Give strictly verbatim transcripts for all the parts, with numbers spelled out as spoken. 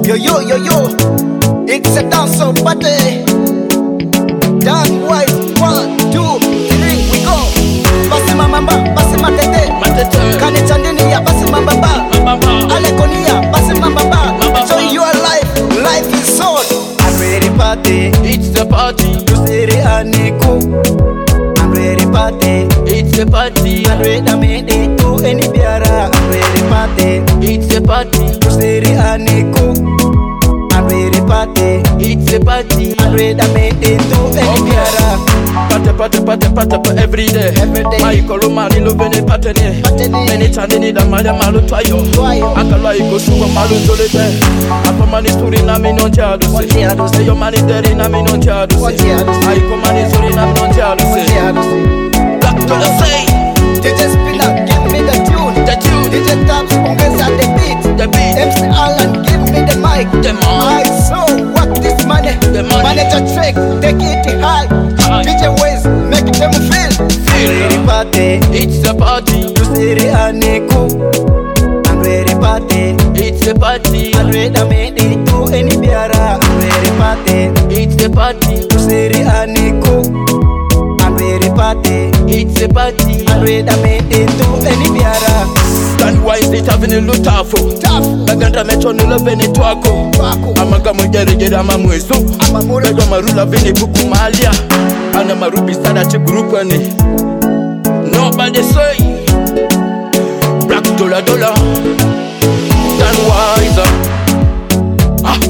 Yo yo yo yo, it's a dance of party. Done white, one, two, three, we go. Basi mamba, basi matete, matete. Kani chandini ya basi mamba, mamba. Alekonia, basi mamba. So your life, life is on. I'm ready party, It's the party, tusiri aniko. I'm ready party, it's the party, I'm ready to make it to any biara. I'm ready party, it's the party, tusiri aniko. I'm ready party, it's the party. I'm ready to make it to any biara. Pate pate pate pate pa every day. Every day. Maikolo mani lo bene patene. Patene. Many tandini da malia malu twayo. Twayo. Akala iko suwa malu zolete. Apa mani suri na mi non tiado se. Tiado se. Eyo mani deri na mi non tiado se. Tiado se. Aiko mani suri na mi non tiado se. Back to the say. D J Spinner, give me the tune. The tune. D J Tabs, ongeza the beat. The beat. M C Alan, give me the mic. The mic. I saw what this money. The money. Manager trick, take it high. High. D J Ways, make them feel. Feel. I'm ready party, It's the party, tusiri aniko. I'm ready party, it's the party, I'm ready to make it to any biara. I'm ready party, it's the party, tusiri aniko. I'm ready party, it's the party. I'm ready to make it to any biara. Stand wise it having a lutafo. Tough, Baganda mecho nulo vene twako. wako. Amaga mujere jere ama mwezo. Amamura. Bedo marula vene buku malia. Ana marubi sada che grupa ni. Nobody say. Black dollar dollar. Stand wise. Ah.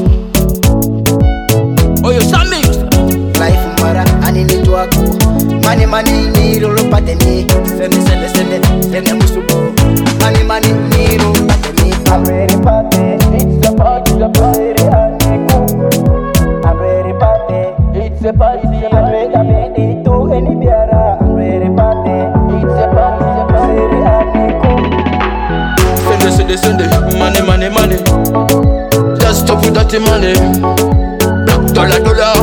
Oh yo Sammy. Life mara anini twako. Money money ni rolo pateni. Sende sende sende sende musubo. Money money ni rolo pateni. I'm ready party. It's the party, the party. I'm ready party. It's the party, I'm ready to make it to any biara. I'm ready party. it's the party, the party. Ready aniko. Sende sende sende, money money money. Just stop with that money. Black dollar dollar.